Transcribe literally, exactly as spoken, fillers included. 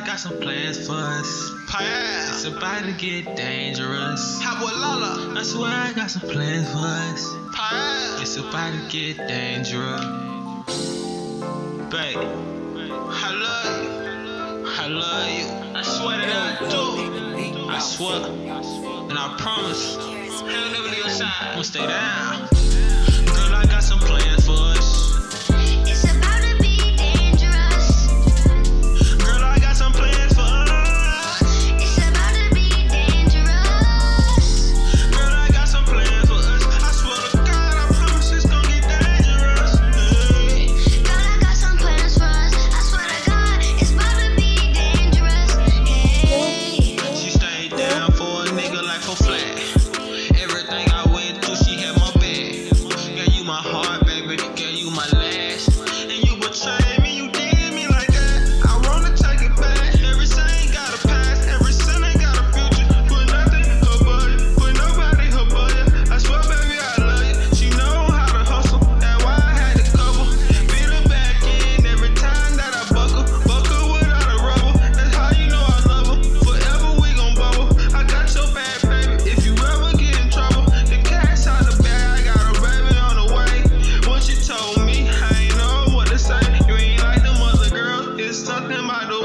got some plans for us. Pie. It's about to get dangerous. How about Lala? I swear I got some plans for us. Pie. It's about to get dangerous. Babe, I love you. I love you. I swear that I do. I swear. And I promise. I'll never leave your side. I'ma stay down. Girl, I got some plans for us. It's about to be dangerous. Girl, I got some plans for us. It's about to be dangerous. Girl, I got some plans for us. I swear to God, I promise it's gonna get dangerous. Hey. Girl, I got some plans for us. I swear to God, it's about to be dangerous. Hey. She stayed down for a nigga like for flat. Everything I went through, she had my back. Gave you my heart, baby. Gave you my last. And you betrayed me, you did me like that. I wanna take it back. Every sin got a past, every sin ain't got a future. Put nothing above you, put nobody above you. I swear, baby, I love you. She know how to hustle, that's why I had to cover. Beat her back in every time that I buckle. Buckle without a rubber, that's how you know I love her. Forever we gon' bubble. I got your back, baby. If you ever get in trouble, the cash out the bag, I got a baby on the way. When she told me, I ain't know what to say. You ain't like them other girls, it's something about the